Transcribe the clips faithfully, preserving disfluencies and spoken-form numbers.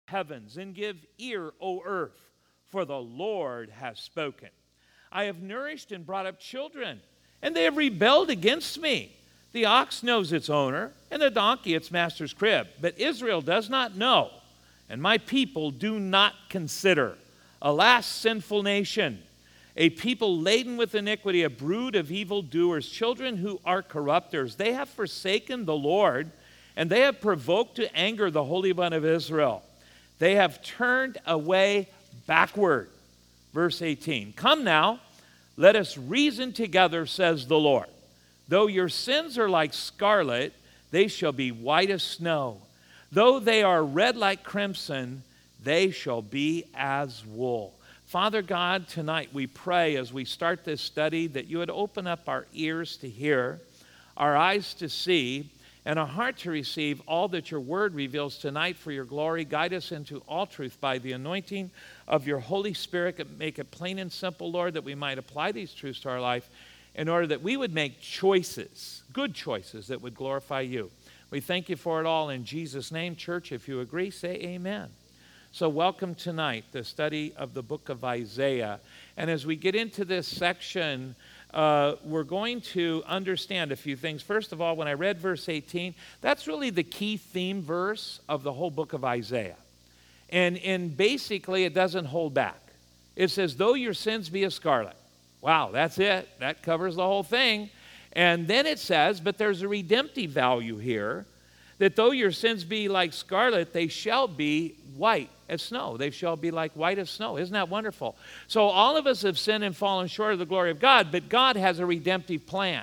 heavens, and give ear, O earth, for the Lord has spoken. I have nourished and brought up children, and they have rebelled against me. The ox knows its owner, and the donkey its master's crib. But Israel does not know, and my people do not consider. Alas, sinful nation, a people laden with iniquity, a brood of evildoers, children who are corrupters. They have forsaken the Lord, and they have provoked to anger the Holy One of Israel. They have turned away backward. Verse eighteen, come now, let us reason together, says the Lord. Though your sins are like scarlet, they shall be white as snow. Though they are red like crimson, they shall be as wool. Father God, tonight we pray as we start this study that you would open up our ears to hear, our eyes to see, and a heart to receive all that your word reveals tonight for your glory. Guide us into all truth by the anointing of your Holy Spirit. Make it plain and simple, Lord, that we might apply these truths to our life in order that we would make choices, good choices that would glorify you. We thank you for it all in Jesus' name. Church, if you agree, say amen. So welcome tonight, the study of the book of Isaiah. And as we get into this section, Uh, we're going to understand a few things. First of all, when I read verse eighteen, that's really the key theme verse of the whole book of Isaiah. And, and basically, it doesn't hold back. It says, though your sins be as scarlet. Wow, that's it. That covers the whole thing. And then it says, but there's a redemptive value here, that though your sins be like scarlet, they shall be white as snow. They shall be like white as snow. Isn't that wonderful? So all of us have sinned and fallen short of the glory of God, but God has a redemptive plan.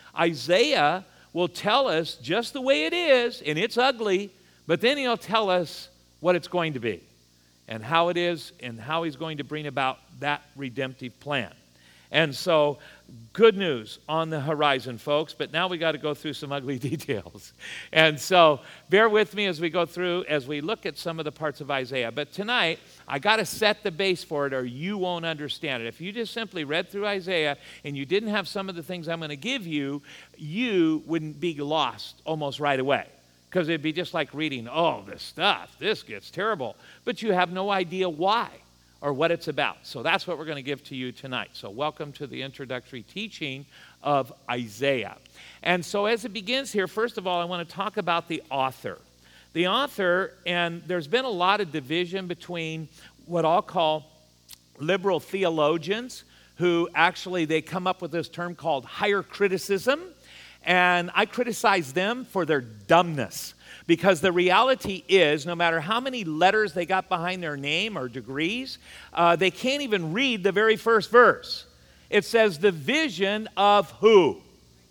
Isaiah will tell us just the way it is, and it's ugly, but then he'll tell us what it's going to be and how it is and how he's going to bring about that redemptive plan. And so, good news on the horizon, folks, but now we got to go through some ugly details. And so, bear with me as we go through, as we look at some of the parts of Isaiah. But tonight, I got to set the base for it or you won't understand it. If you just simply read through Isaiah and you didn't have some of the things I'm going to give you, you wouldn't be lost almost right away. Because it'd be just like reading, oh, this stuff, this gets terrible. But you have no idea why or what it's about. So that's what we're going to give to you tonight. So welcome to the introductory teaching of Isaiah. And so as it begins here, first of all, I want to talk about the author. The author, and there's been a lot of division between what I'll call liberal theologians, who actually, they come up with this term called higher criticism. And I criticize them for their dumbness. Because the reality is, no matter how many letters they got behind their name or degrees, uh, they can't even read the very first verse. It says, the vision of who?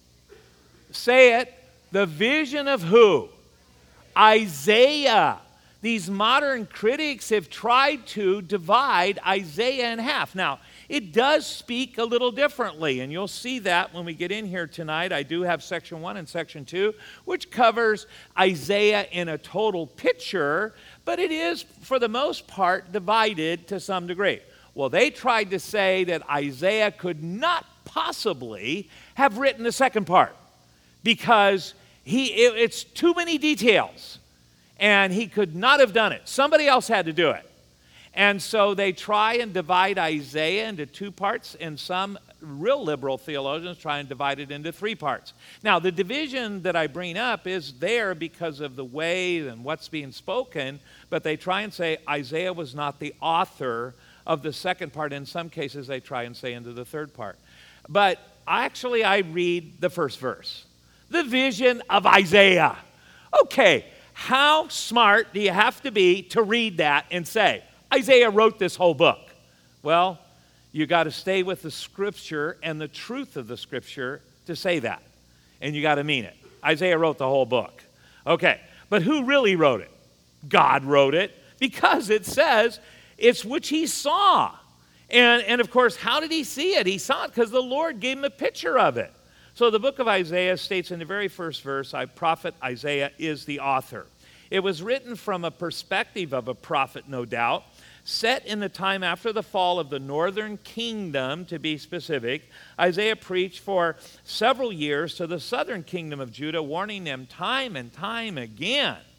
Say it. The vision of who? Isaiah. These modern critics have tried to divide Isaiah in half. Now, it does speak a little differently, and you'll see that when we get in here tonight. I do have section one and section two, which covers Isaiah in a total picture, but it is, for the most part, divided to some degree. Well, they tried to say that Isaiah could not possibly have written the second part because he it, it's too many details, and he could not have done it. Somebody else had to do it. And so they try and divide Isaiah into two parts, and some real liberal theologians try and divide it into three parts. Now, the division that I bring up is there because of the way and what's being spoken, but they try and say Isaiah was not the author of the second part. In some cases, they try and say into the third part. But actually, I read the first verse. The vision of Isaiah. Okay, how smart do you have to be to read that and say, Isaiah wrote this whole book? Well, you got to stay with the Scripture and the truth of the Scripture to say that. And you got to mean it. Isaiah wrote the whole book. Okay, but who really wrote it? God wrote it because it says it's which he saw. And, and of course, how did he see it? He saw it because the Lord gave him a picture of it. So the book of Isaiah states in the very first verse, I prophet Isaiah is the author. It was written from a perspective of a prophet, no doubt, set in the time after the fall of the northern kingdom, to be specific. Isaiah preached for several years to the southern kingdom of Judah, warning them time and time again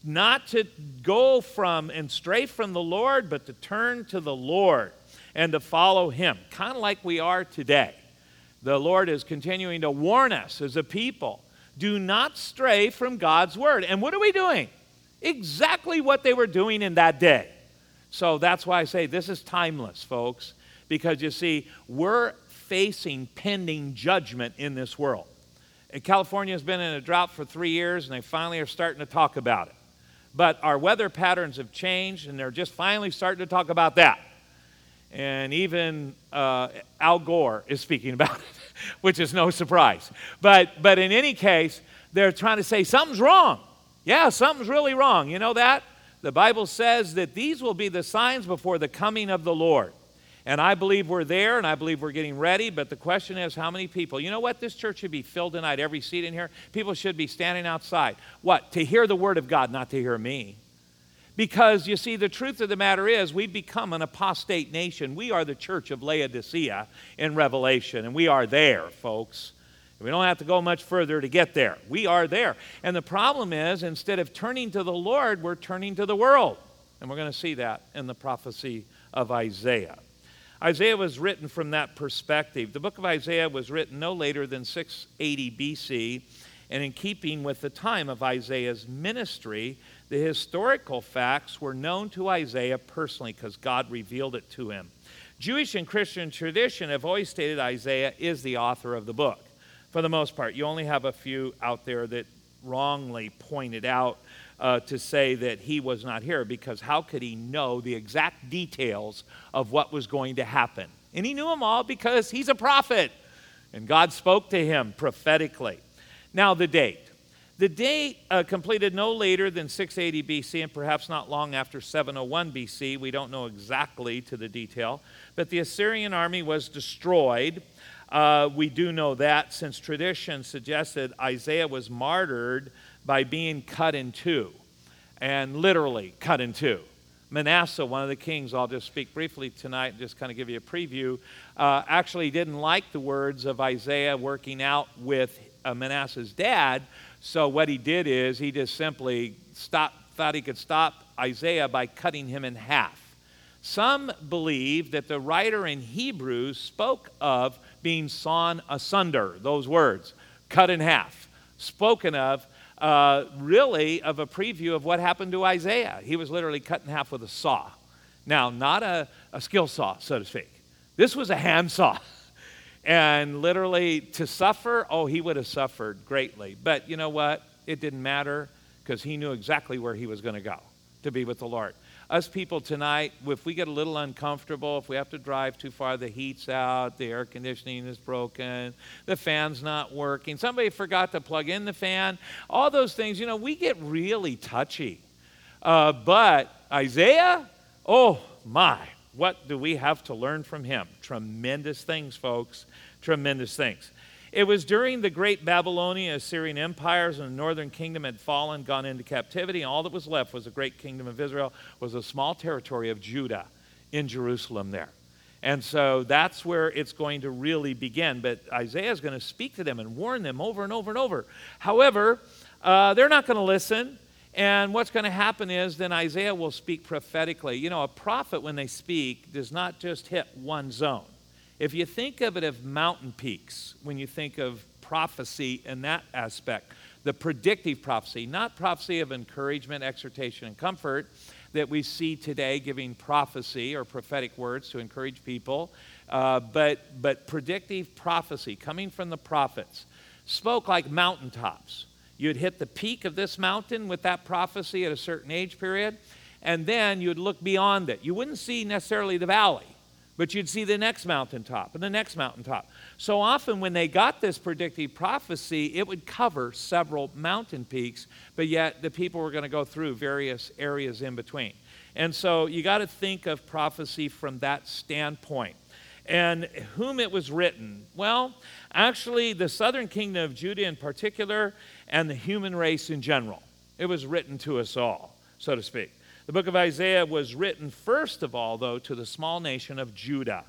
not to go from and stray from the Lord, but to turn to the Lord and to follow him, kind of like we are today. The Lord is continuing to warn us as a people, do not stray from God's word. And what are we doing? Exactly what they were doing in that day. So that's why I say this is timeless, folks, because you see, we're facing pending judgment in this world. And California has been in a drought for three years, and they finally are starting to talk about it. But our weather patterns have changed, and they're just finally starting to talk about that. And even uh, Al Gore is speaking about it, which is no surprise. But, but in any case, they're trying to say something's wrong. Yeah, something's really wrong. You know that? The Bible says that these will be the signs before the coming of the Lord. And I believe we're there, and I believe we're getting ready, but the question is how many people? You know what? This church should be filled tonight, every seat in here. People should be standing outside. What? To hear the word of God, not to hear me. Because, you see, the truth of the matter is we've become an apostate nation. We are the church of Laodicea in Revelation, and we are there, folks. We don't have to go much further to get there. We are there. And the problem is, instead of turning to the Lord, we're turning to the world. And we're going to see that in the prophecy of Isaiah. Isaiah was written from that perspective. The book of Isaiah was written no later than six eighty B C, and in keeping with the time of Isaiah's ministry, the historical facts were known to Isaiah personally because God revealed it to him. Jewish and Christian tradition have always stated Isaiah is the author of the book. For the most part, you only have a few out there that wrongly pointed out uh, to say that he was not here, because how could he know the exact details of what was going to happen? And he knew them all because he's a prophet, and God spoke to him prophetically. Now the date. The date uh, completed no later than six eighty B C, and perhaps not long after seven oh one B C. We don't know exactly to the detail, but the Assyrian army was destroyed. Uh, we do know that, since tradition suggested Isaiah was martyred by being cut in two, and literally cut in two. Manasseh, one of the kings, I'll just speak briefly tonight and just kind of give you a preview, uh, actually didn't like the words of Isaiah working out with uh, Manasseh's dad, so what he did is he just simply stopped, thought he could stop Isaiah by cutting him in half. Some believe that the writer in Hebrews spoke of being sawn asunder, those words, cut in half, spoken of, uh, really of a preview of what happened to Isaiah. He was literally cut in half with a saw. Now, not a, a skill saw, so to speak. This was a hand saw. And literally to suffer, oh, he would have suffered greatly. But you know what? It didn't matter, because he knew exactly where he was going to go, to be with the Lord. Us people tonight, if we get a little uncomfortable, if we have to drive too far, the heat's out, the air conditioning is broken, the fan's not working, somebody forgot to plug in the fan, all those things, you know, we get really touchy. Uh, but Isaiah, oh my, what do we have to learn from him? Tremendous things, folks, tremendous things. It was during the great Babylonian Assyrian empires, and the northern kingdom had fallen, gone into captivity, and all that was left was the great kingdom of Israel, was a small territory of Judah in Jerusalem there. And so that's where it's going to really begin. But Isaiah is going to speak to them and warn them over and over and over. However, uh, they're not going to listen. And what's going to happen is then Isaiah will speak prophetically. You know, a prophet, when they speak, does not just hit one zone. If you think of it as mountain peaks, when you think of prophecy in that aspect, the predictive prophecy, not prophecy of encouragement, exhortation, and comfort that we see today, giving prophecy or prophetic words to encourage people, uh, but, but predictive prophecy coming from the prophets spoke like mountaintops. You'd hit the peak of this mountain with that prophecy at a certain age period, and then you'd look beyond it. You wouldn't see necessarily the valley, but you'd see the next mountaintop and the next mountaintop. So often when they got this predictive prophecy, it would cover several mountain peaks, but yet the people were going to go through various areas in between. And so you got to think of prophecy from that standpoint. And whom it was written? Well, actually, the southern kingdom of Judah in particular, and the human race in general. It was written to us all, so to speak. The book of Isaiah was written, first of all, though, to the small nation of Judah.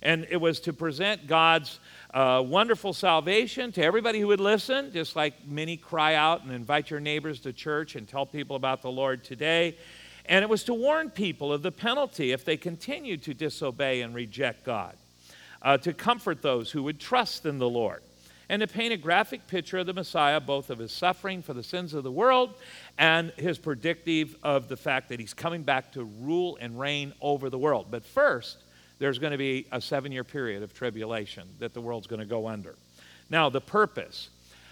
And it was to present God's uh, wonderful salvation to everybody who would listen, just like many cry out and invite your neighbors to church and tell people about the Lord today. And it was to warn people of the penalty if they continued to disobey and reject God, uh, to comfort those who would trust in the Lord, and to paint a graphic picture of the Messiah, both of his suffering for the sins of the world and his predictive of the fact that he's coming back to rule and reign over the world. But first, there's going to be a seven-year period of tribulation that the world's going to go under. Now, the purpose.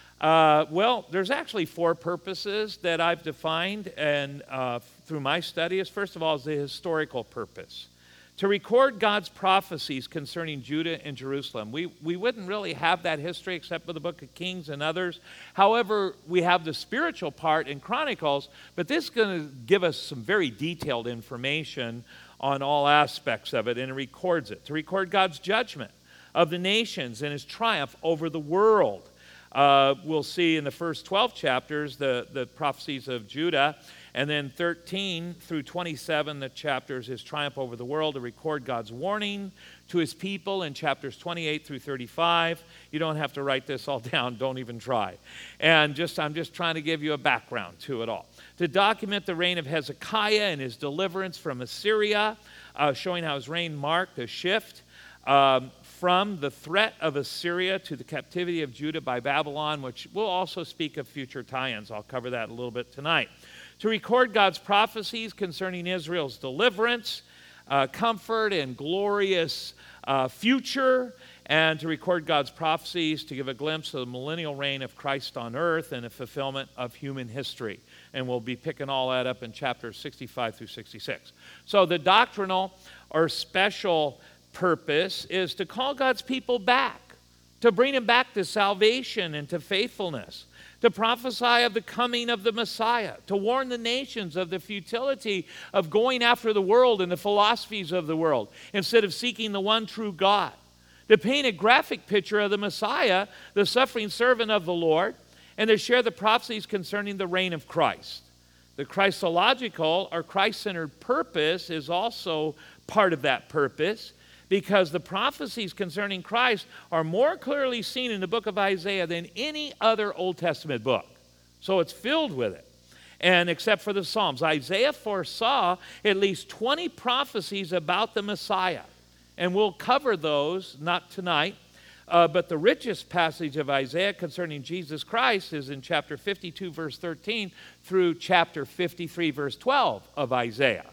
Uh, well, there's actually four purposes that I've defined and uh, through my studies. First of all is the historical purpose. To record God's prophecies concerning Judah and Jerusalem. We, we wouldn't really have that history except for the book of Kings and others. However, we have the spiritual part in Chronicles, but this is going to give us some very detailed information on all aspects of it, and it records it. To record God's judgment of the nations and his triumph over the world. Uh, we'll see in the first twelve chapters the, the prophecies of Judah, and then thirteen through twenty-seven, the chapters, his triumph over the world, to record God's warning to his people in chapters twenty-eight through thirty-five. You don't have to write this all down. Don't even try. And just I'm just trying to give you a background to it all. To document the reign of Hezekiah and his deliverance from Assyria, uh, showing how his reign marked a shift um, from the threat of Assyria to the captivity of Judah by Babylon, which we'll also speak of future tie-ins. I'll cover that a little bit tonight. To record God's prophecies concerning Israel's deliverance, uh, comfort, and glorious uh, future, and to record God's prophecies to give a glimpse of the millennial reign of Christ on earth and a fulfillment of human history. And we'll be picking all that up in chapters sixty-five through sixty-six. So the doctrinal or special purpose is to call God's people back, to bring them back to salvation and to faithfulness, to prophesy of the coming of the Messiah, to warn the nations of the futility of going after the world and the philosophies of the world instead of seeking the one true God, to paint a graphic picture of the Messiah, the suffering servant of the Lord, and to share the prophecies concerning the reign of Christ. The Christological or Christ-centered purpose is also part of that purpose, because the prophecies concerning Christ are more clearly seen in the book of Isaiah than any other Old Testament book. So it's filled with it. And except for the Psalms, Isaiah foresaw at least twenty prophecies about the Messiah. And we'll cover those, not tonight, uh, but the richest passage of Isaiah concerning Jesus Christ is in chapter fifty-two, verse thirteen, through chapter fifty-three, verse twelve of Isaiah.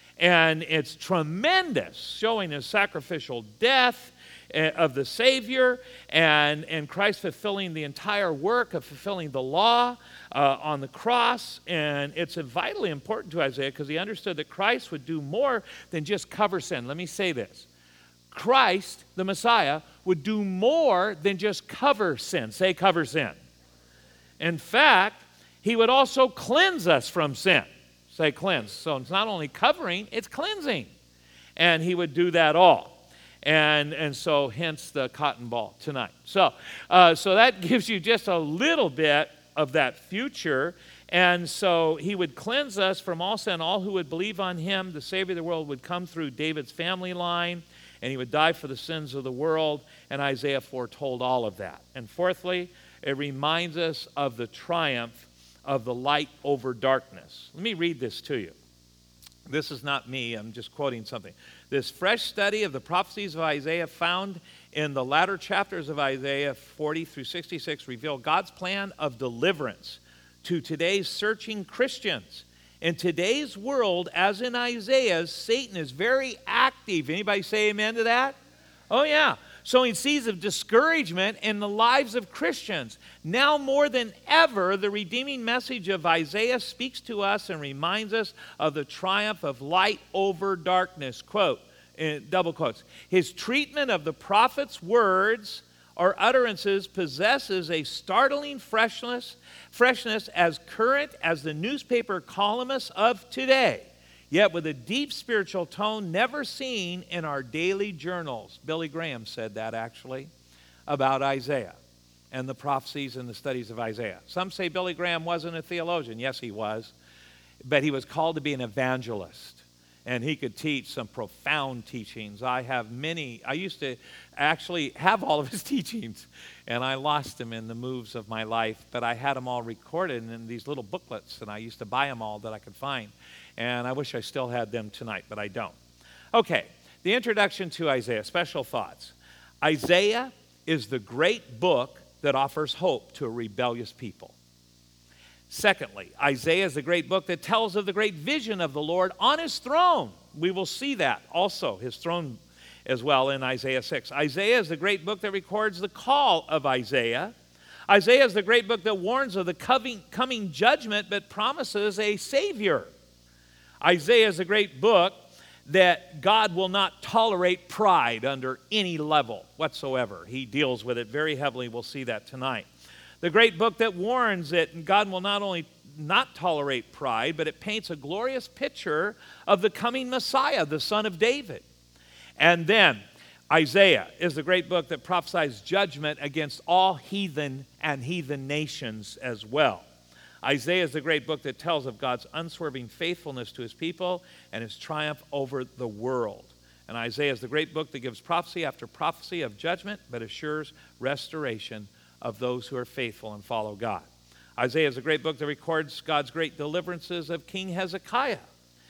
And it's tremendous, showing his sacrificial death of the Savior and, and Christ fulfilling the entire work of fulfilling the law uh, on the cross. And it's vitally important to Isaiah because he understood that Christ would do more than just cover sin. Let me say this. Christ, the Messiah, would do more than just cover sin. Say cover sin. In fact, he would also cleanse us from sin. Say cleanse. So it's not only covering, it's cleansing. And he would do that all. And, and so hence the cotton ball tonight. So, uh, so that gives you just a little bit of that future. And so he would cleanse us from all sin. All who would believe on him, the Savior of the world, would come through David's family line. And he would die for the sins of the world. And Isaiah foretold all of that. And fourthly, it reminds us of the triumph of the light over darkness. Let me read this to you. This is not me, I'm just quoting something. This fresh study of the prophecies of Isaiah found in the latter chapters of Isaiah forty through sixty-six reveal God's plan of deliverance to today's searching Christians. In today's world, as in Isaiah's, Satan is very active. Anybody say amen to that? Oh yeah. Sowing seeds of discouragement in the lives of Christians. Now more than ever, the redeeming message of Isaiah speaks to us and reminds us of the triumph of light over darkness. Quote, in double quotes, his treatment of the prophet's words or utterances possesses a startling freshness, freshness as current as the newspaper columnists of today, yet with a deep spiritual tone never seen in our daily journals. Billy Graham said that, actually, about Isaiah and the prophecies and the studies of Isaiah. Some say Billy Graham wasn't a theologian. Yes, he was. But he was called to be an evangelist. and he could teach some profound teachings. I have many. I used to actually have all of his teachings, and I lost them in the moves of my life, but I had them all recorded in these little booklets, and I used to buy them all that I could find, and I wish I still had them tonight, but I don't. Okay, the introduction to Isaiah, special thoughts. Isaiah is the great book that offers hope to a rebellious people. Secondly, Isaiah is the great book that tells of the great vision of the Lord on his throne. We will see that also, his throne as well in Isaiah six. Isaiah is the great book that records the call of Isaiah. Isaiah is the great book that warns of the coming, coming judgment but promises a Savior. Isaiah is the great book that God will not tolerate pride under any level whatsoever. He deals with it very heavily. We'll see that tonight. The great book that warns that God will not only not tolerate pride, but it paints a glorious picture of the coming Messiah, the Son of David. And then Isaiah is the great book that prophesies judgment against all heathen and heathen nations as well. Isaiah is the great book that tells of God's unswerving faithfulness to his people and his triumph over the world. And Isaiah is the great book that gives prophecy after prophecy of judgment, but assures restoration of those who are faithful and follow God. Isaiah is a great book that records God's great deliverances of King Hezekiah,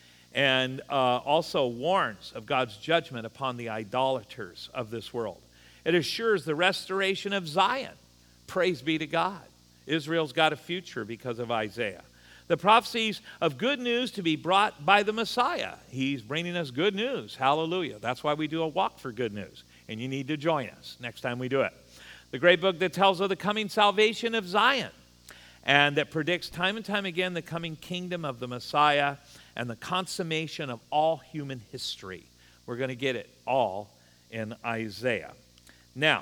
and uh, also warns of God's judgment upon the idolaters of this world. It assures the restoration of Zion. Praise be to God. Israel's got a future because of Isaiah. The prophecies of good news to be brought by the Messiah. He's bringing us good news. Hallelujah. That's why we do a walk for good news. And you need to join us next time we do it. The great book that tells of the coming salvation of Zion, and that predicts time and time again the coming kingdom of the Messiah and the consummation of all human history. We're going to get it all in Isaiah. Now,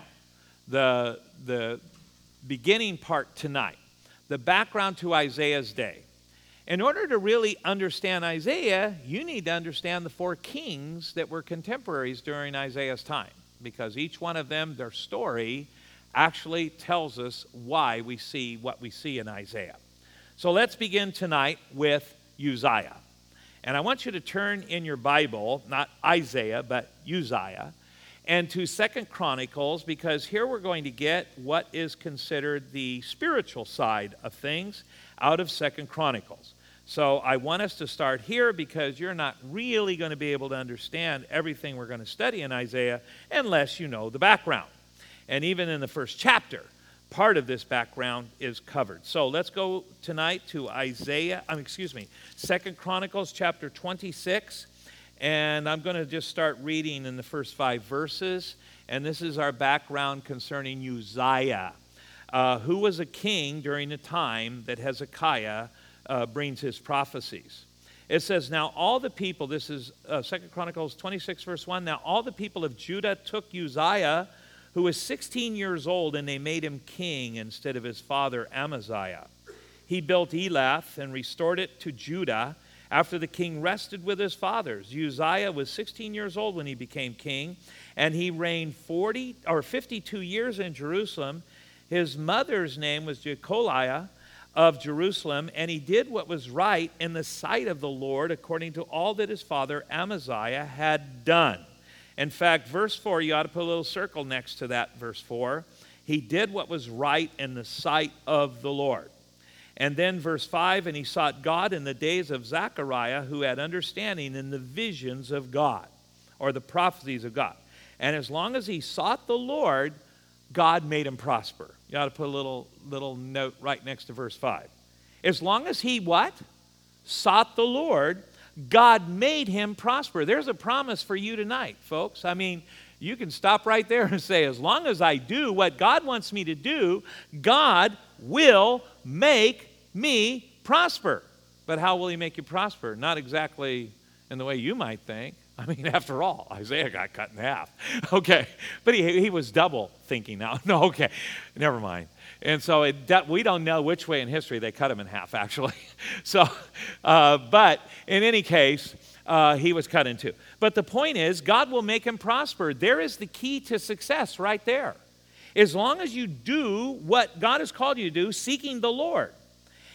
the, the beginning part tonight, the background to Isaiah's day. In order to really understand Isaiah, you need to understand the four kings that were contemporaries during Isaiah's time, because each one of them, their story actually tells us why we see what we see in Isaiah. So let's begin tonight with Uzziah. And I want you to turn in your Bible, not Isaiah, but Uzziah, and to Second Chronicles, because here we're going to get what is considered the spiritual side of things out of Second Chronicles. So I want us to start here because you're not really going to be able to understand everything we're going to study in Isaiah unless you know the background. And even in the first chapter, part of this background is covered. So let's go tonight to Isaiah, um, excuse me, Second Chronicles chapter twenty-six. And I'm going to just start reading in the first five verses. And this is our background concerning Uzziah, uh, who was a king during the time that Hezekiah uh, brings his prophecies. It says, now all the people, this is uh, Second Chronicles twenty-six verse one, now all the people of Judah took Uzziah, who was sixteen years old, and they made him king instead of his father Amaziah. He built Elath and restored it to Judah after the king rested with his fathers. Uzziah was sixteen years old when he became king, and he reigned forty or fifty-two years in Jerusalem. His mother's name was Jecoliah of Jerusalem, and he did what was right in the sight of the Lord according to all that his father Amaziah had done. In fact, verse four, you ought to put a little circle next to that, verse four. He did what was right in the sight of the Lord. And then verse five, and he sought God in the days of Zechariah, who had understanding in the visions of God, or the prophecies of God. And as long as he sought the Lord, God made him prosper. You ought to put a little, little note right next to verse five. As long as he what? Sought the Lord, God made him prosper. There's a promise for you tonight, folks. I mean, you can stop right there and say, as long as I do what God wants me to do, God will make me prosper. But how will he make you prosper? Not exactly in the way you might think. I mean, after all, Isaiah got cut in half. Okay, but he, he was double thinking now. No, okay, never mind. And so it, we don't know which way in history they cut him in half, actually. So, uh, but in any case, uh, he was cut in two. But the point is, God will make him prosper. There is the key to success right there. As long as you do what God has called you to do, seeking the Lord.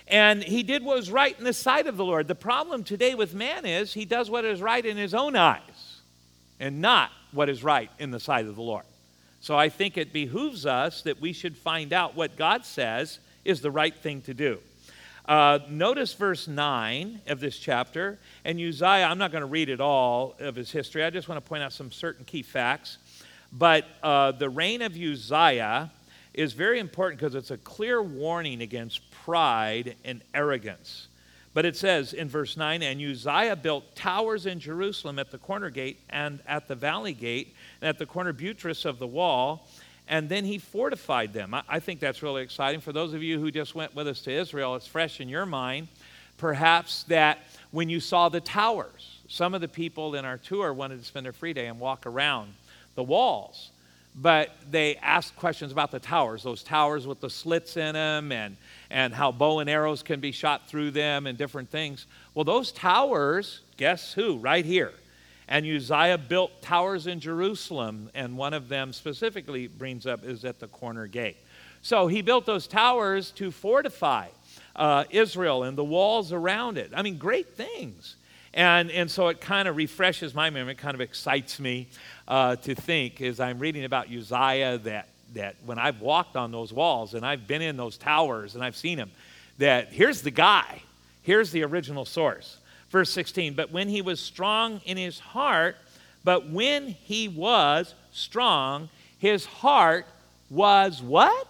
And he did what was right in the sight of the Lord. The problem today with man is he does what is right in his own eyes and not what is right in the sight of the Lord. So I think it behooves us that we should find out what God says is the right thing to do. Uh, notice verse nine of this chapter. And Uzziah, I'm not going to read it all of his history. I just want to point out some certain key facts. But uh, the reign of Uzziah is very important because it's a clear warning against pride and arrogance. But it says in verse nine, and Uzziah built towers in Jerusalem at the corner gate and at the valley gate and at the corner buttress of the wall, and then he fortified them. I, I think that's really exciting. For those of you who just went with us to Israel, it's fresh in your mind. Perhaps that when you saw the towers, some of the people in our tour wanted to spend their free day and walk around the walls. But they asked questions about the towers, those towers with the slits in them and, and how bow and arrows can be shot through them and different things. Well, those towers, guess who? Right here. And Uzziah built towers in Jerusalem, and one of them specifically brings up is at the corner gate. So he built those towers to fortify uh, Israel and the walls around it. I mean, great things. And, and so it kind of refreshes my memory. It kind of excites me uh, to think as I'm reading about Uzziah that, that when I've walked on those walls and I've been in those towers and I've seen him, that here's the guy. Here's the original source. Verse sixteen, but when he was strong in his heart, but when he was strong, his heart was what?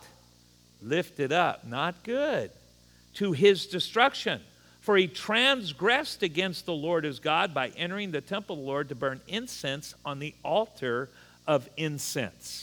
Lifted up, not good, to his destruction. For he transgressed against the Lord his God by entering the temple of the Lord to burn incense on the altar of incense.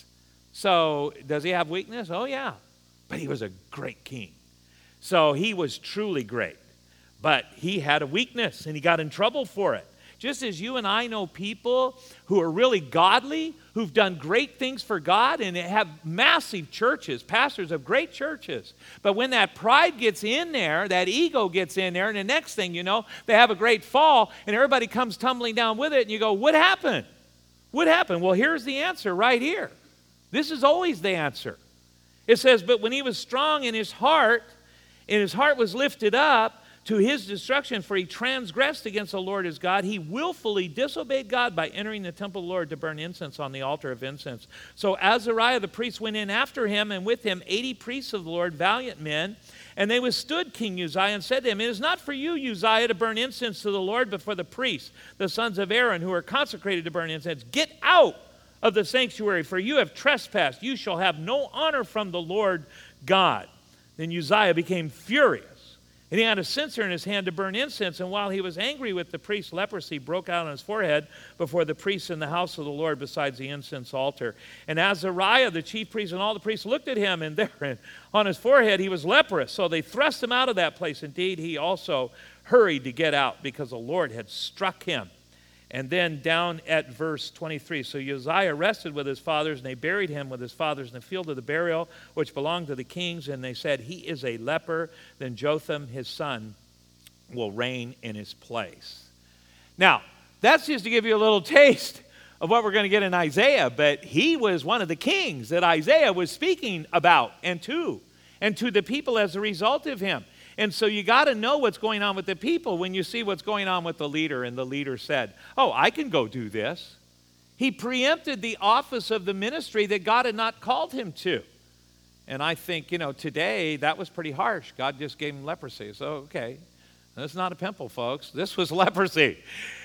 So, does he have weakness? Oh, yeah. But he was a great king. So, he was truly great. But he had a weakness, and he got in trouble for it. Just as you and I know people who are really godly, who've done great things for God, and have massive churches, pastors of great churches. But when that pride gets in there, that ego gets in there, and the next thing you know, they have a great fall, and everybody comes tumbling down with it, and you go, what happened? What happened? Well, here's the answer right here. This is always the answer. It says, but when he was strong in his heart, and his heart was lifted up, to his destruction, for he transgressed against the Lord his God. He willfully disobeyed God by entering the temple of the Lord to burn incense on the altar of incense. So Azariah the priest went in after him, and with him eighty priests of the Lord, valiant men. And they withstood King Uzziah and said to him, it is not for you, Uzziah, to burn incense to the Lord, but for the priests, the sons of Aaron, who are consecrated to burn incense. Get out of the sanctuary, for you have trespassed. You shall have no honor from the Lord God. Then Uzziah became furious. And he had a censer in his hand to burn incense, and while he was angry with the priest, leprosy broke out on his forehead before the priests in the house of the Lord besides the incense altar. And Azariah, the chief priest, and all the priests looked at him, and there on his forehead he was leprous. So they thrust him out of that place. Indeed, he also hurried to get out because the Lord had struck him. And then down at verse twenty-three, so Uzziah rested with his fathers, and they buried him with his fathers in the field of the burial, which belonged to the kings, and they said, he is a leper. Then Jotham, his son, will reign in his place. Now, that's just to give you a little taste of what we're going to get in Isaiah, but he was one of the kings that Isaiah was speaking about and to, and to the people as a result of him. And so you got to know what's going on with the people when you see what's going on with the leader. And the leader said, oh, I can go do this. He preempted the office of the ministry that God had not called him to. And I think, you know, today that was pretty harsh. God just gave him leprosy. So, okay, that's not a pimple, folks. This was leprosy.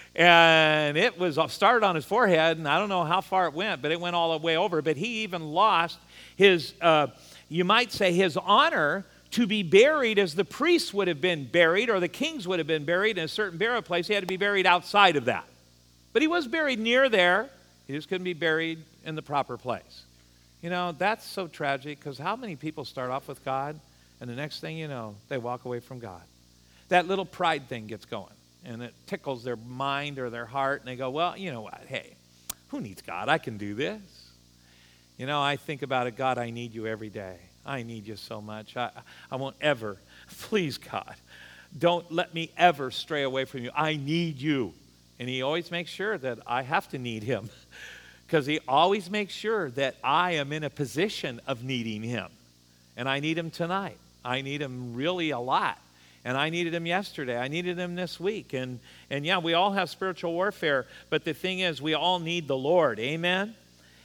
And it was started on his forehead, and I don't know how far it went, but it went all the way over. But he even lost his, uh, you might say, his honor to be buried as the priests would have been buried, or the kings would have been buried in a certain burial place. He had to be buried outside of that. But he was buried near there. He just couldn't be buried in the proper place. You know, that's so tragic, because how many people start off with God, and the next thing you know, they walk away from God? That little pride thing gets going, and it tickles their mind or their heart, and they go, well, you know what, hey, who needs God? I can do this. You know, I think about it, God, I need you every day. I need you so much. I, I won't ever, please, God, don't let me ever stray away from you. I need you. And he always makes sure that I have to need him, because he always makes sure that I am in a position of needing him. And I need him tonight. I need him really a lot. And I needed him yesterday. I needed him this week. And, and yeah, we all have spiritual warfare, but the thing is, we all need the Lord. Amen?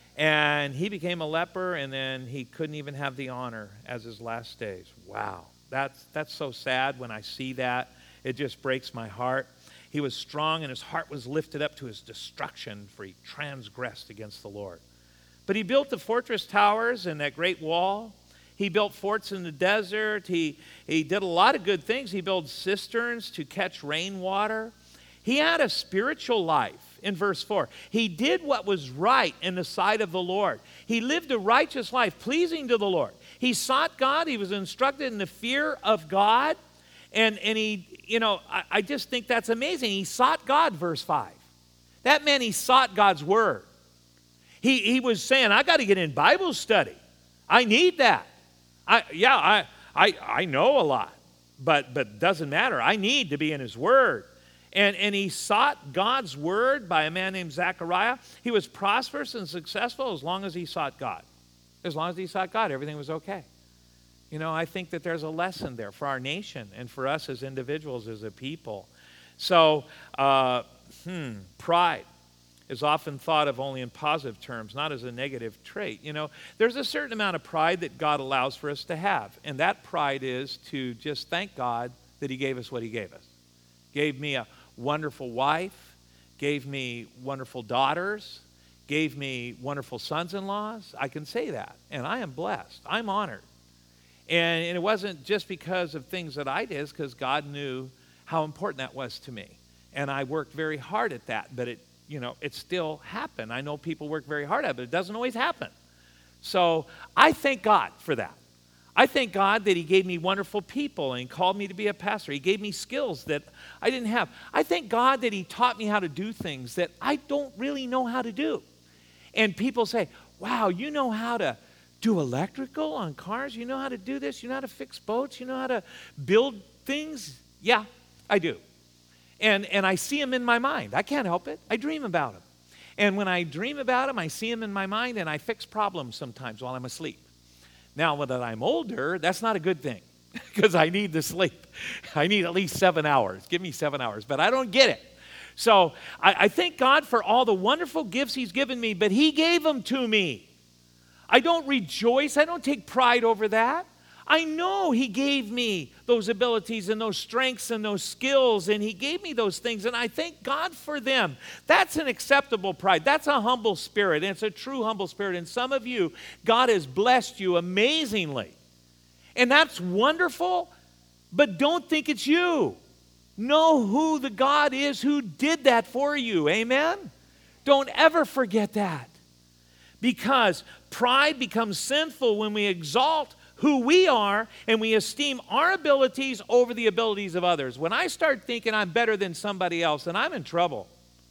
And he became a leper, and then he couldn't even have the honor as his last days. Wow. That's, that's so sad when I see that. It just breaks my heart. He was strong, and his heart was lifted up to his destruction, for he transgressed against the Lord. But he built the fortress towers and that great wall. He built forts in the desert. He, he did a lot of good things. He built cisterns to catch rainwater. He had a spiritual life in verse four. He did what was right in the sight of the Lord. He lived a righteous life, pleasing to the Lord. He sought God. He was instructed in the fear of God. And, and he, you know, I, I just think that's amazing. He sought God, verse five. That meant he sought God's word. He, he was saying, I got to get in Bible study. I need that. I, yeah, I, I, I know a lot, but but doesn't matter. I need to be in his word. And, and he sought God's word by a man named Zechariah. He was prosperous and successful as long as he sought God. As long as he sought God, everything was okay. You know, I think that there's a lesson there for our nation and for us as individuals, as a people. So, uh, hmm, pride is often thought of only in positive terms, not as a negative trait. You know, there's a certain amount of pride that God allows for us to have, and that pride is to just thank God that he gave us what he gave us. Gave me a wonderful wife, gave me wonderful daughters, gave me wonderful sons-in-laws. I can say that, and I am blessed. I'm honored. And, and it wasn't just because of things that I did, it's because God knew how important that was to me. And I worked very hard at that, but it You know, it still happened. I know people work very hard at it, but it doesn't always happen. So I thank God for that. I thank God that he gave me wonderful people and called me to be a pastor. He gave me skills that I didn't have. I thank God that he taught me how to do things that I don't really know how to do. And people say, wow, you know how to do electrical on cars? You know how to do this? You know how to fix boats? You know how to build things? Yeah, I do. And and I see him in my mind. I can't help it. I dream about him. And when I dream about him, I see him in my mind, and I fix problems sometimes while I'm asleep. Now, that I'm older, that's not a good thing, because I need to sleep. I need at least seven hours. Give me seven hours, but I don't get it. So I, I thank God for all the wonderful gifts he's given me, but he gave them to me. I don't rejoice. I don't take pride over that. I know he gave me those abilities and those strengths and those skills, and he gave me those things, and I thank God for them. That's an acceptable pride. That's a humble spirit, and it's a true humble spirit. And some of you, God has blessed you amazingly, and that's wonderful, but don't think it's you. Know who the God is who did that for you. Amen? Don't ever forget that, because pride becomes sinful when we exalt who we are, and we esteem our abilities over the abilities of others. When I start thinking I'm better than somebody else, then I'm in trouble.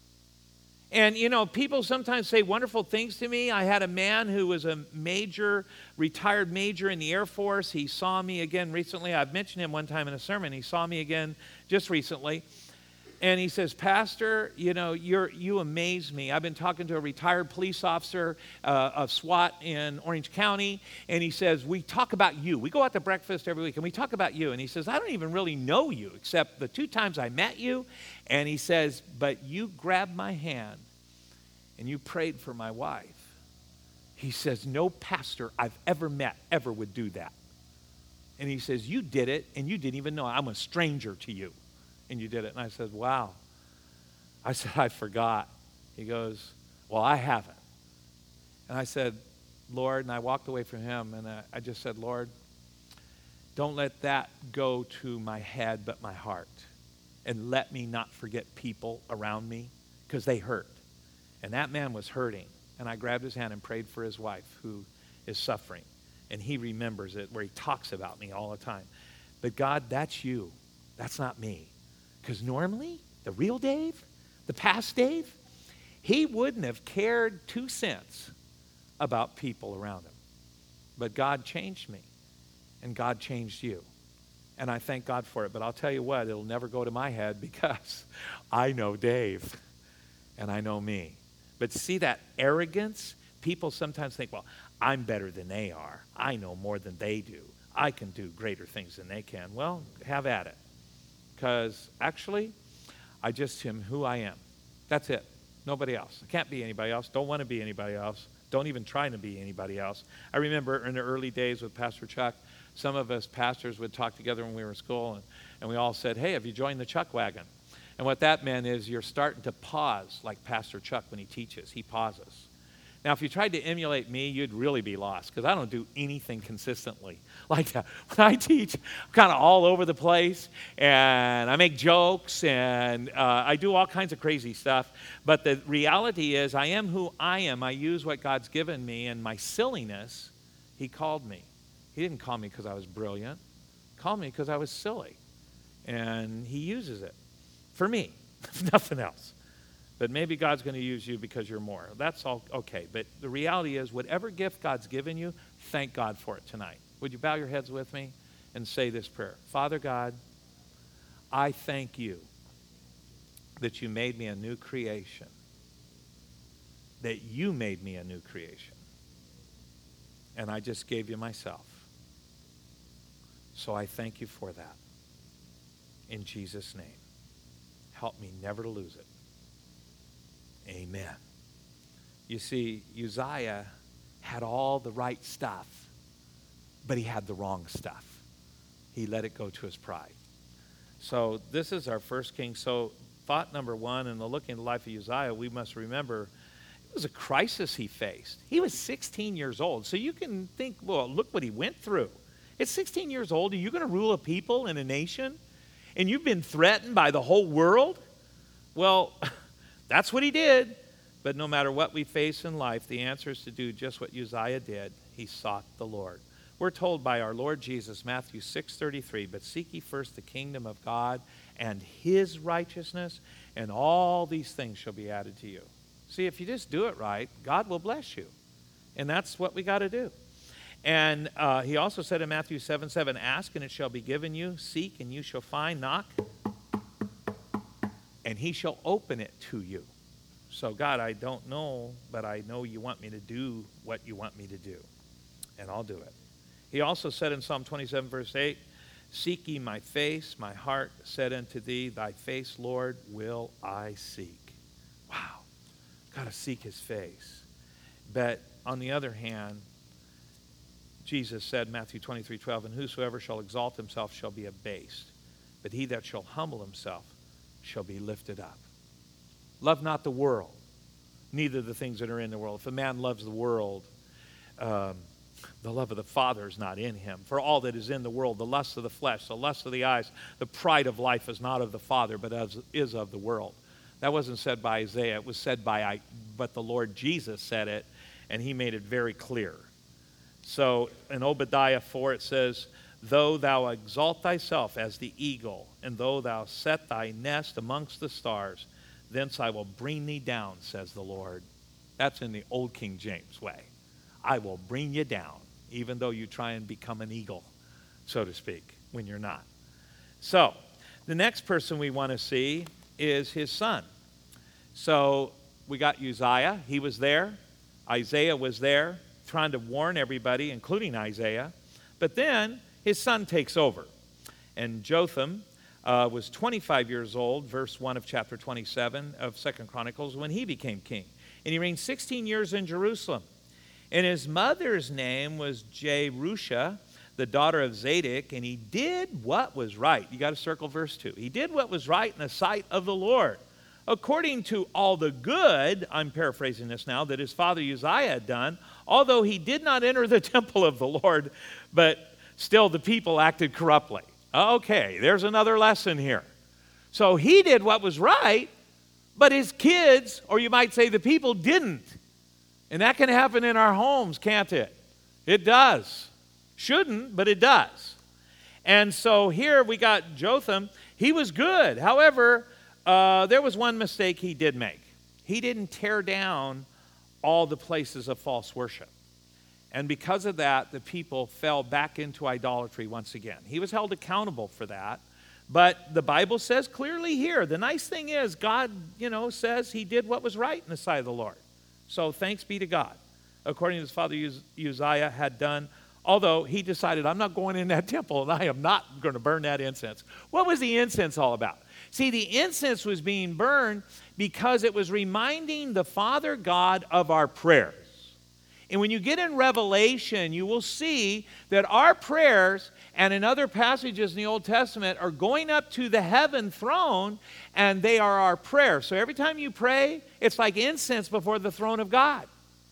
And, you know, people sometimes say wonderful things to me. I had a man who was a major, retired major in the Air Force. He saw me again recently. I've mentioned him one time in a sermon. He saw me again just recently. And he says, Pastor, you know, you're, you amaze me. I've been talking to a retired police officer uh, of SWAT in Orange County, and he says, we talk about you. We go out to breakfast every week, and we talk about you. And he says, I don't even really know you, except the two times I met you. And he says, but you grabbed my hand, and you prayed for my wife. He says, no pastor I've ever met ever would do that. And he says, you did it, and you didn't even know. I'm a stranger to you. And you did it. And I said, wow. I said, I forgot. He goes, well, I haven't. And I said, Lord, and I walked away from him, and I, I just said, Lord, don't let that go to my head but my heart. And let me not forget people around me, because they hurt. And that man was hurting. And I grabbed his hand and prayed for his wife who is suffering. And he remembers it, where he talks about me all the time. But God, that's you. That's not me. Because normally, the real Dave, the past Dave, he wouldn't have cared two cents about people around him. But God changed me, and God changed you. And I thank God for it. But I'll tell you what, it'll never go to my head, because I know Dave, and I know me. But see that arrogance? People sometimes think, well, I'm better than they are. I know more than they do. I can do greater things than they can. Well, have at it. because actually, I just am who I am. That's it. Nobody else. I can't be anybody else. Don't want to be anybody else. Don't even try to be anybody else. I remember in the early days with Pastor Chuck, some of us pastors would talk together when we were in school, and, and we all said, hey, have you joined the Chuck wagon? And what that meant is you're starting to pause like Pastor Chuck when he teaches. He pauses. Now, if you tried to emulate me, you'd really be lost, because I don't do anything consistently like that. When I teach, I'm kind of all over the place, and I make jokes, and uh, I do all kinds of crazy stuff. But the reality is, I am who I am. I use what God's given me, and my silliness, he called me. He didn't call me because I was brilliant. He called me because I was silly, and he uses it for me, nothing else. But maybe God's going to use you because you're more. That's all okay. But the reality is, whatever gift God's given you, thank God for it tonight. Would you bow your heads with me and say this prayer? Father God, I thank you that you made me a new creation. That you made me a new creation. And I just gave you myself. So I thank you for that. In Jesus' name. Help me never to lose it. Amen. You see, Uzziah had all the right stuff, but he had the wrong stuff. He let it go to his pride. So this is our first king. So thought number one, in the looking at the life of Uzziah, we must remember it was a crisis he faced. He was sixteen years old. So you can think, well, look what he went through. At sixteen years old, are you going to rule a people and a nation? And you've been threatened by the whole world? Well, that's what he did. But no matter what we face in life, the answer is to do just what Uzziah did. He sought the Lord. We're told by our Lord Jesus, Matthew six thirty-three, but seek ye first the kingdom of God and his righteousness, and all these things shall be added to you. See, if you just do it right, God will bless you. And that's what we got to do. And uh, he also said in Matthew seven seven, ask and it shall be given you, seek and you shall find, knock, and he shall open it to you. So God, I don't know, but I know you want me to do what you want me to do, and I'll do it. He also said in Psalm twenty-seven, verse eight, seek ye my face, my heart said unto thee, thy face, Lord, will I seek. Wow, got to seek his face. But on the other hand, Jesus said, Matthew twenty-three twelve, and whosoever shall exalt himself shall be abased, but he that shall humble himself shall be lifted up. Love not the world, neither the things that are in the world. If a man loves the world, um, the love of the Father is not in him. For all that is in the world, the lust of the flesh, the lust of the eyes, the pride of life is not of the Father, but as, is of the world. That wasn't said by Isaiah. It was said by, I, but the Lord Jesus said it, and he made it very clear. So in Obadiah four, it says, though thou exalt thyself as the eagle, and though thou set thy nest amongst the stars, thence I will bring thee down, says the Lord. That's in the old King James way. I will bring you down, even though you try and become an eagle, so to speak, when you're not. So the next person we want to see is his son. So we got Uzziah. He was there. Isaiah was there, trying to warn everybody, including Isaiah. But then his son takes over. And Jotham uh, was twenty-five years old, verse one of chapter twenty-seven of Second Chronicles, when he became king. And he reigned sixteen years in Jerusalem. And his mother's name was Jerusha, the daughter of Zadok, and he did what was right. You got to circle verse two. He did what was right in the sight of the Lord, according to all the good, I'm paraphrasing this now, that his father Uzziah had done, although he did not enter the temple of the Lord, but still the people acted corruptly. Okay, there's another lesson here. So he did what was right, but his kids, or you might say the people, didn't. And that can happen in our homes, can't it? It does. Shouldn't, but it does. And so here we got Jotham. He was good. However, uh, there was one mistake he did make. He didn't tear down all the places of false worship. And because of that, the people fell back into idolatry once again. He was held accountable for that. But the Bible says clearly here, the nice thing is God, you know, says he did what was right in the sight of the Lord. So thanks be to God. According to his father Uzziah had done Although he decided, I'm not going in that temple and I am not going to burn that incense. What was the incense all about? See, the incense was being burned because it was reminding the Father God of our prayers. And when you get in Revelation, you will see that our prayers, and in other passages in the Old Testament, are going up to the heaven throne, and they are our prayers. So every time you pray, it's like incense before the throne of God.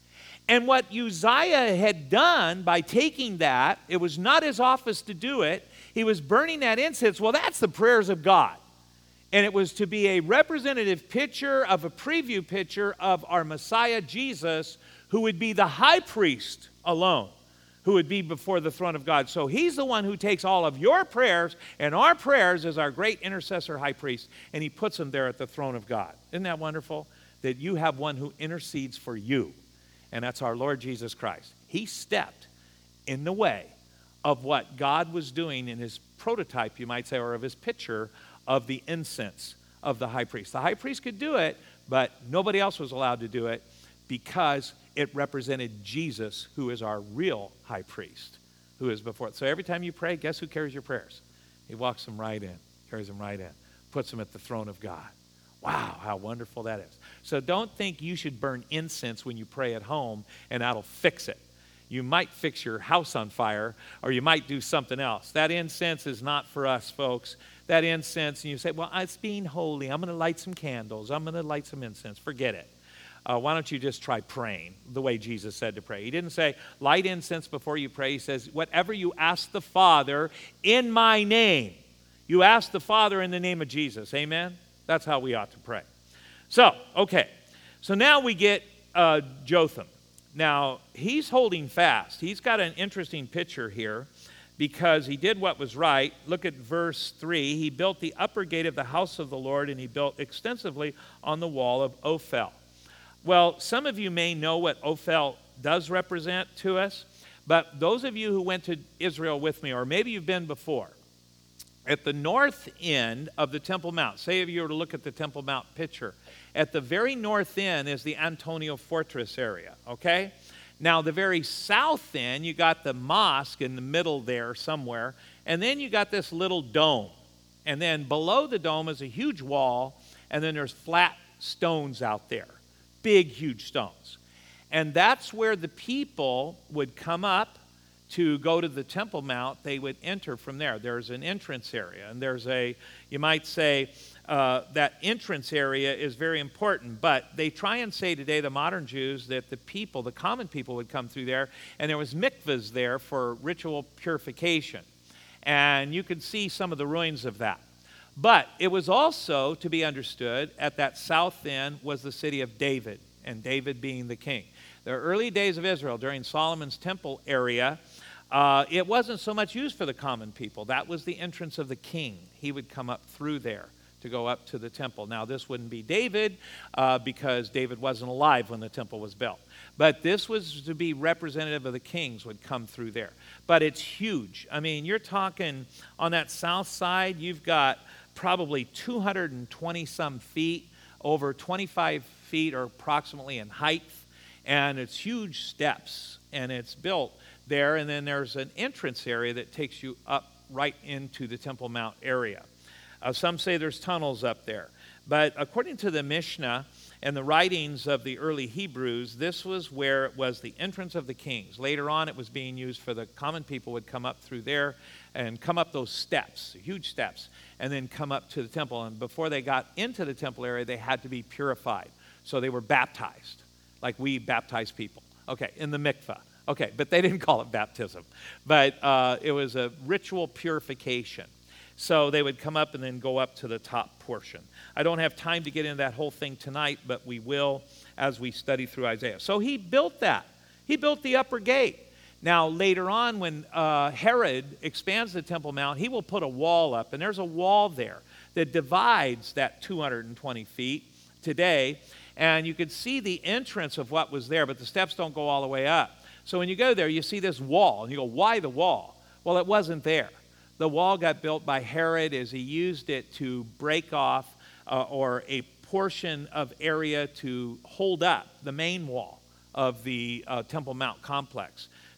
And what Uzziah had done by taking that, it was not his office to do it. He was burning that incense. Well, that's the prayers of God. And it was to be a representative picture of a preview picture of our Messiah, Jesus, who would be the high priest alone, who would be before the throne of God. So he's the one who takes all of your prayers and our prayers as our great intercessor high priest, and he puts them there at the throne of God. Isn't that wonderful? That you have one who intercedes for you, and that's our Lord Jesus Christ. He stepped in the way of what God was doing in his prototype, you might say, or of his picture of the incense of the high priest. The high priest could do it, but nobody else was allowed to do it because it represented Jesus, who is our real high priest, who is before it. So every time you pray, guess who carries your prayers? He walks them right in, carries them right in, puts them at the throne of God. Wow, how wonderful that is. So don't think you should burn incense when you pray at home and that'll fix it. You might fix your house on fire, or you might do something else. That incense is not for us, folks. That incense, and you say, well, it's being holy. I'm going to light some candles. I'm going to light some incense. Forget it. Uh, why don't you just try praying the way Jesus said to pray? He didn't say, light incense before you pray. He says, whatever you ask the Father in my name, you ask the Father in the name of Jesus. Amen? That's how we ought to pray. So, okay. So now we get uh, Jotham. Now, he's holding fast. He's got an interesting picture here because he did what was right. Look at verse three. He built the upper gate of the house of the Lord, and he built extensively on the wall of Ophel. Well, some of you may know what Ophel does represent to us, but those of you who went to Israel with me, or maybe you've been before, at the north end of the Temple Mount, say if you were to look at the Temple Mount picture, at the very north end is the Antonia Fortress area, okay? Now, the very south end, you got the mosque in the middle there somewhere, and then you got this little dome. And then below the dome is a huge wall, and then there's flat stones out there. Big, huge stones. And that's where the people would come up to go to the Temple Mount. They would enter from there. There's an entrance area, and there's a, you might say, uh, that entrance area is very important. But they try and say today, the modern Jews, that the people, the common people, would come through there, and there was mikvahs there for ritual purification. And you could see some of the ruins of that. But it was also, to be understood, at that south end was the city of David, and David being the king. The early days of Israel, during Solomon's temple area, uh, it wasn't so much used for the common people. That was the entrance of the king. He would come up through there to go up to the temple. Now, this wouldn't be David uh, because David wasn't alive when the temple was built. But this was to be representative of the kings would come through there. But it's huge. I mean, you're talking on that south side, you've got probably two hundred twenty some feet, over twenty-five feet or approximately in height, and it's huge steps, and it's built there, and then there's an entrance area that takes you up right into the Temple Mount area. Uh, some say there's tunnels up there, but according to the Mishnah and the writings of the early Hebrews, this was where it was the entrance of the kings. Later on, it was being used for the common people would come up through there and come up those steps, huge steps, and then come up to the temple. And before they got into the temple area, they had to be purified. So they were baptized, like we baptize people. Okay, in the mikvah. Okay, but they didn't call it baptism. But uh, it was a ritual purification. So they would come up and then go up to the top portion. I don't have time to get into that whole thing tonight, but we will as we study through Isaiah. So he built that. He built the upper gate. Now, later on, when uh, Herod expands the Temple Mount, he will put a wall up, and there's a wall there that divides that two hundred twenty feet today, and you could see the entrance of what was there, but the steps don't go all the way up. So when you go there, you see this wall, and you go, why the wall? Well, it wasn't there. The wall got built by Herod as he used it to break off uh, or a portion of area to hold up the main wall of the uh, Temple Mount complex.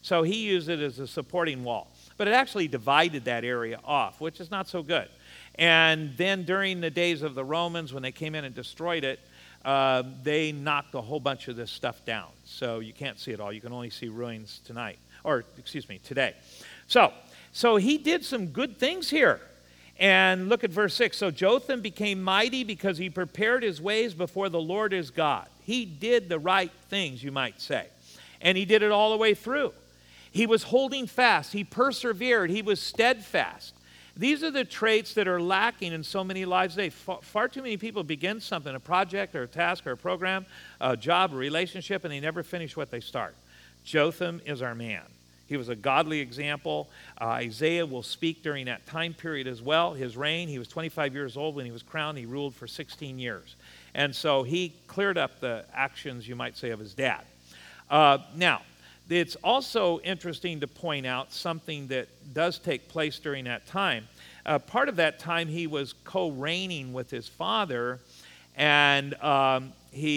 So he used it as a supporting wall. But it actually divided that area off, which is not so good. And then during the days of the Romans, when they came in and destroyed it, uh, they knocked a whole bunch of this stuff down. So you can't see it all. You can only see ruins tonight, or excuse me, today. So, so he did some good things here. And look at verse six. So Jotham became mighty because he prepared his ways before the Lord his God. He did the right things, you might say. And he did it all the way through. He was holding fast. He persevered. He was steadfast. These are the traits that are lacking in so many lives today. Far, far too many people begin something, a project or a task or a program, a job, a relationship, and they never finish what they start. Jotham is our man. He was a godly example. Uh, Isaiah will speak during that time period as well. His reign, he was twenty-five years old when he was crowned. He ruled for sixteen years. And so he cleared up the actions, you might say, of his dad. Uh, now, it's also interesting to point out something that does take place during that time. Uh, part of that time, he was co-reigning with his father, and um,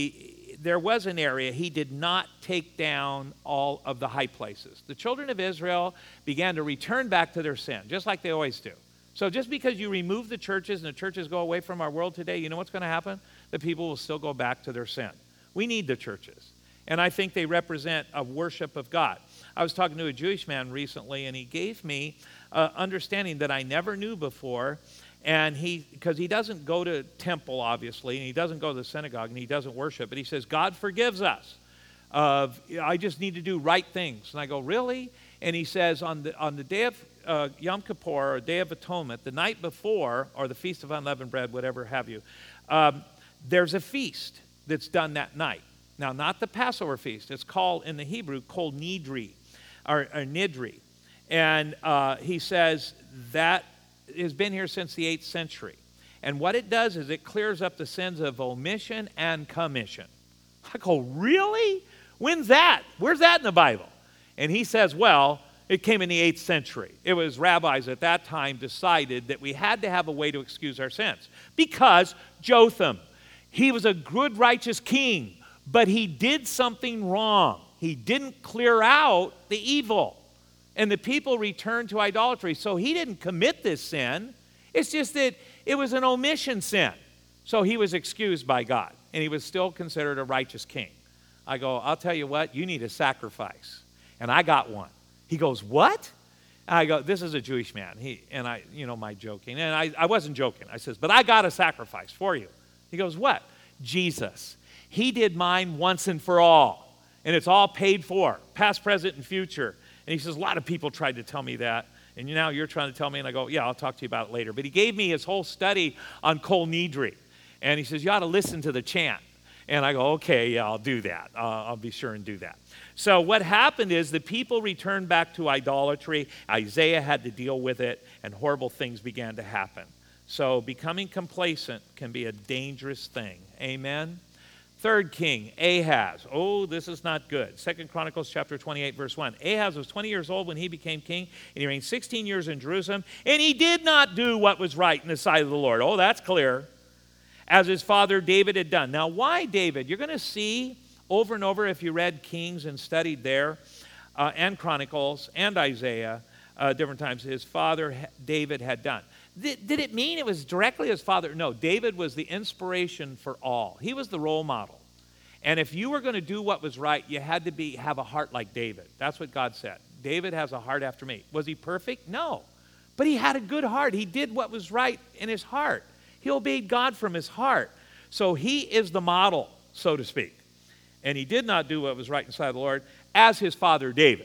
he there was an area he did not take down all of the high places. The children of Israel began to return back to their sin, just like they always do. So just because you remove the churches and the churches go away from our world today, you know what's going to happen? The people will still go back to their sin. We need the churches. And I think they represent a worship of God. I was talking to a Jewish man recently, and he gave me uh, understanding that I never knew before. And he, because he doesn't go to temple, obviously, and he doesn't go to the synagogue, and he doesn't worship. But he says, God forgives us. Uh, I just need to do right things. And I go, really? And he says, on the on the day of uh, Yom Kippur, or Day of Atonement, the night before, or the Feast of Unleavened Bread, whatever have you, um, there's a feast that's done that night. Now, not the Passover feast. It's called, in the Hebrew, Kol Nidri, or, or Nidri. And uh, he says that has been here since the eighth century. And what it does is it clears up the sins of omission and commission. I go, really? When's that? Where's that in the Bible? And he says, well, it came in the eighth century. It was rabbis at that time decided that we had to have a way to excuse our sins. Because Jotham, he was a good, righteous king, but he did something wrong. He didn't clear out the evil. And the people returned to idolatry. So he didn't commit this sin. It's just that it was an omission sin. So he was excused by God. And he was still considered a righteous king. I go, I'll tell you what, you need a sacrifice. And I got one. He goes, what? I go, this is a Jewish man. He and I, you know, my joking. And I, I wasn't joking. I says, but I got a sacrifice for you. He goes, what? Jesus. He did mine once and for all. And it's all paid for, past, present, and future. And he says, a lot of people tried to tell me that. And now you're trying to tell me. And I go, yeah, I'll talk to you about it later. But he gave me his whole study on Kol Nidri. And he says, you ought to listen to the chant. And I go, okay, yeah, I'll do that. Uh, I'll be sure and do that. So what happened is the people returned back to idolatry. Isaiah had to deal with it, and horrible things began to happen. So becoming complacent can be a dangerous thing. Amen? Third king, Ahaz. Oh, this is not good. Second Chronicles chapter twenty-eight, verse one. Ahaz was twenty years old when he became king, and he reigned sixteen years in Jerusalem, and he did not do what was right in the sight of the Lord. Oh, that's clear. As his father David had done. Now, why David? You're going to see over and over, if you read Kings and studied there, uh, and Chronicles and Isaiah, uh, different times, his father David had done. Did, did it mean it was directly his father? No, David was the inspiration for all. He was the role model. And if you were going to do what was right, you had to be have a heart like David. That's what God said. David has a heart after me. Was he perfect? No. But he had a good heart. He did what was right in his heart. He obeyed God from his heart. So he is the model, so to speak. And he did not do what was right inside the Lord as his father David.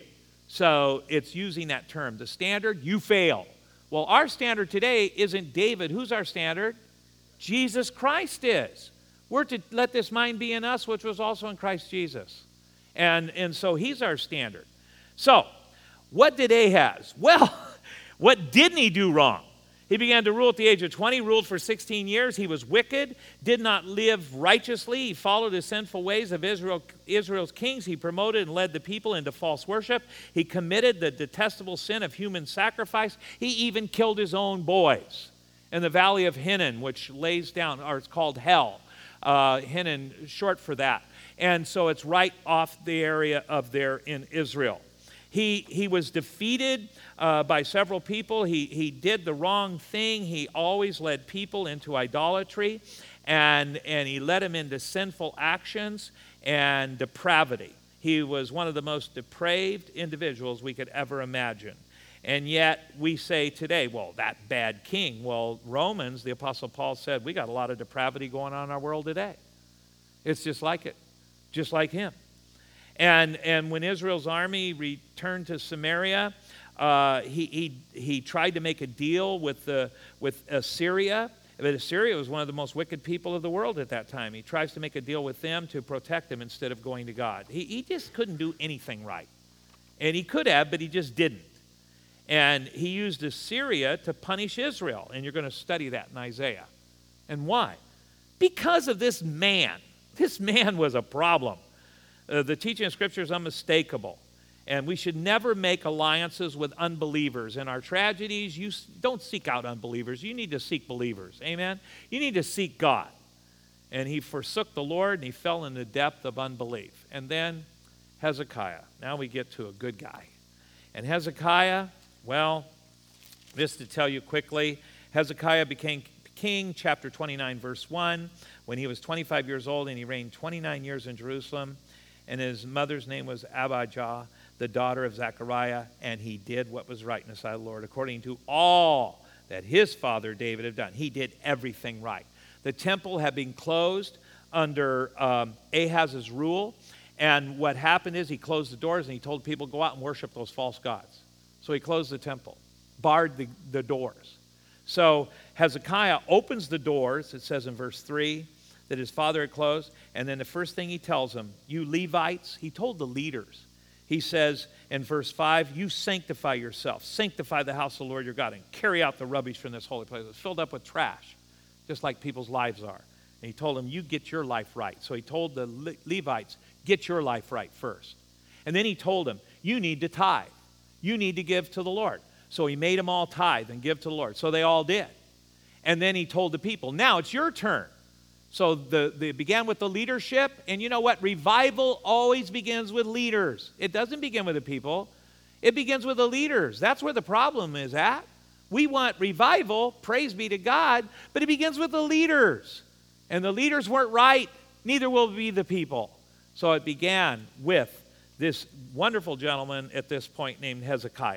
So it's using that term. The standard, you fail. Well, our standard today isn't David. Who's our standard? Jesus Christ is. We're to let this mind be in us, which was also in Christ Jesus. And, and so he's our standard. So, what did Ahaz? Well, what didn't he do wrong? He began to rule at the age of twenty, ruled for sixteen years. He was wicked, did not live righteously. He followed the sinful ways of Israel, Israel's kings. He promoted and led the people into false worship. He committed the detestable sin of human sacrifice. He even killed his own boys in the valley of Hinnom, which lays down, or it's called hell. Uh, Hinnom, short for that. And so it's right off the area of there in Israel. He, he was defeated uh, by several people. He, he did the wrong thing. He always led people into idolatry, and, and he led them into sinful actions and depravity. He was one of the most depraved individuals we could ever imagine. And yet we say today, well, that bad king. Well, Romans, the Apostle Paul said, we got a lot of depravity going on in our world today. It's just like it, just like him. And, and when Israel's army returned to Samaria, uh, he, he, he tried to make a deal with, the, with Assyria. But Assyria was one of the most wicked people of the world at that time. He tries to make a deal with them to protect them instead of going to God. He, he just couldn't do anything right. And he could have, but he just didn't. And he used Assyria to punish Israel. And you're going to study that in Isaiah. And why? Because of this man. This man was a problem. Uh, the teaching of Scripture is unmistakable. And we should never make alliances with unbelievers. In our tragedies, you s- don't seek out unbelievers. You need to seek believers. Amen? You need to seek God. And he forsook the Lord, and he fell in the depth of unbelief. And then Hezekiah. Now we get to a good guy. And Hezekiah, well, just to tell you quickly, Hezekiah became king, chapter twenty-nine, verse one, when he was twenty-five years old, and he reigned twenty-nine years in Jerusalem. And his mother's name was Abijah, the daughter of Zechariah, and he did what was right in the sight of the Lord, according to all that his father David had done. He did everything right. The temple had been closed under um, Ahaz's rule, and what happened is he closed the doors and he told people, go out and worship those false gods. So he closed the temple, barred the, the doors. So Hezekiah opens the doors, it says in verse three, that his father had closed, and then the first thing he tells them, you Levites, he told the leaders, he says in verse five, you sanctify yourself, sanctify the house of the Lord your God, and carry out the rubbish from this holy place. It's filled up with trash, just like people's lives are. And he told them, you get your life right. So he told the Le- Levites, get your life right first. And then he told them, you need to tithe. You need to give to the Lord. So he made them all tithe and give to the Lord. So they all did. And then he told the people, now it's your turn. So the, they began with the leadership, and you know what? Revival always begins with leaders. It doesn't begin with the people. It begins with the leaders. That's where the problem is at. We want revival, praise be to God, but it begins with the leaders. And the leaders weren't right, neither will be the people. So it began with this wonderful gentleman at this point named Hezekiah.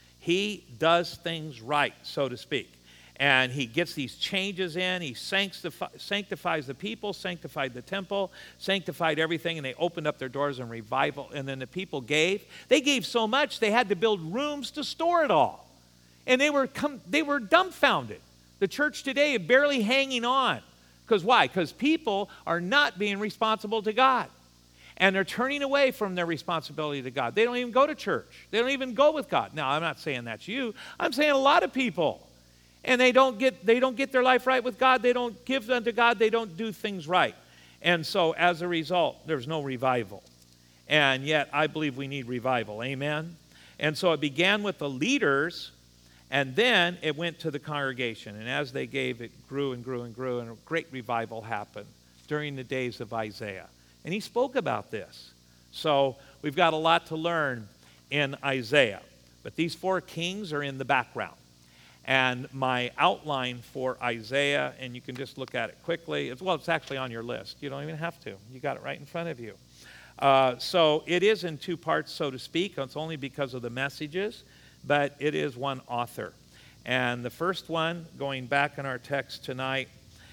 He does things right, so to speak. And he gets these changes in. He sanctifi- sanctifies the people, sanctified the temple, sanctified everything, and they opened up their doors in revival. And then the people gave. They gave so much they had to build rooms to store it all. And they were com- they were dumbfounded. The church today is barely hanging on. Because why? Because people are not being responsible to God. And they're turning away from their responsibility to God. They don't even go to church. They don't even go with God. Now, I'm not saying that's you. I'm saying a lot of people. And they don't get they don't get their life right with God. They don't give unto God. They don't do things right. And so as a result, there's no revival. And yet I believe we need revival. Amen? And so it began with the leaders, and then it went to the congregation. And as they gave, it grew and grew and grew, and a great revival happened during the days of Isaiah. And he spoke about this. So we've got a lot to learn in Isaiah. But these four kings are in the background. And my outline for Isaiah, and you can just look at it quickly. It's, well, it's actually on your list. You don't even have to. You got it right in front of you. Uh, so it is in two parts, so to speak. It's only because of the messages, but it is one author. And the first one, going back in our text tonight,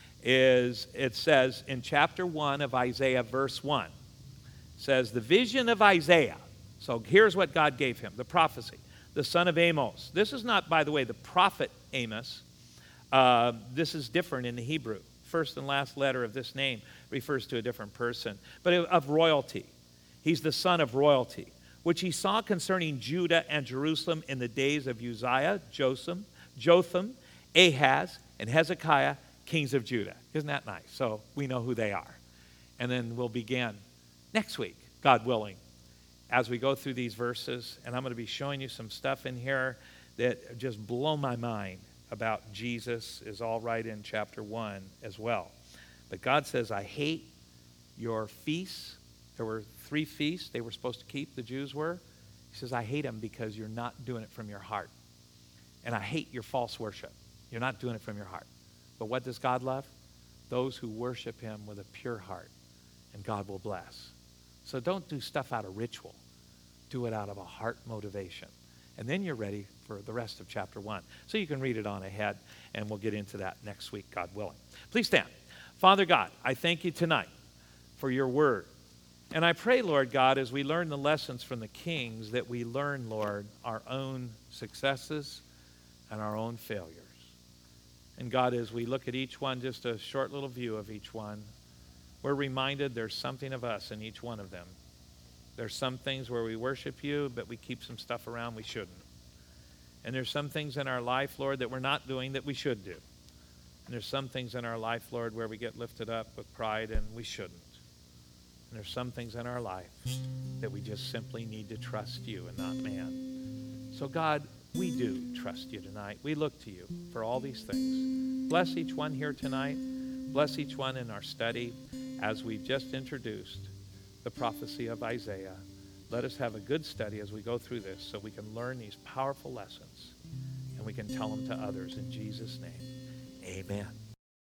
is it says in chapter one of Isaiah, verse one, it says, the vision of Isaiah. So here's what God gave him, the prophecy. The son of Amos. This is not, by the way, the prophet Amos. Uh, this is different in the Hebrew. First and last letter of this name refers to a different person, but of royalty. He's the son of royalty, which he saw concerning Judah and Jerusalem in the days of Uzziah, Jotham, Jotham, Ahaz, and Hezekiah, kings of Judah. Isn't that nice? So we know who they are. And then we'll begin next week, God willing, as we go through these verses, and I'm going to be showing you some stuff in here that just blow my mind about Jesus, is all right in chapter one as well. But God says, I hate your feasts. There were three feasts they were supposed to keep, the Jews were. He says, I hate them because you're not doing it from your heart. And I hate your false worship. You're not doing it from your heart. But what does God love? Those who worship him with a pure heart. And God will bless. So don't do stuff out of ritual. Do it out of a heart motivation. And then you're ready for the rest of chapter one. So you can read it on ahead, and we'll get into that next week, God willing. Please stand. Father God, I thank you tonight for your word. And I pray, Lord God, as we learn the lessons from the kings, that we learn, Lord, our own successes and our own failures. And God, as we look at each one, just a short little view of each one, we're reminded there's something of us in each one of them. There's some things where we worship you, but we keep some stuff around we shouldn't. And there's some things in our life, Lord, that we're not doing that we should do. And there's some things in our life, Lord, where we get lifted up with pride and we shouldn't. And there's some things in our life that we just simply need to trust you and not man. So God, we do trust you tonight. We look to you for all these things. Bless each one here tonight. Bless each one in our study as we've just introduced the prophecy of Isaiah. Let us have a good study as we go through this so we can learn these powerful lessons and we can tell them to others in Jesus' name. Amen.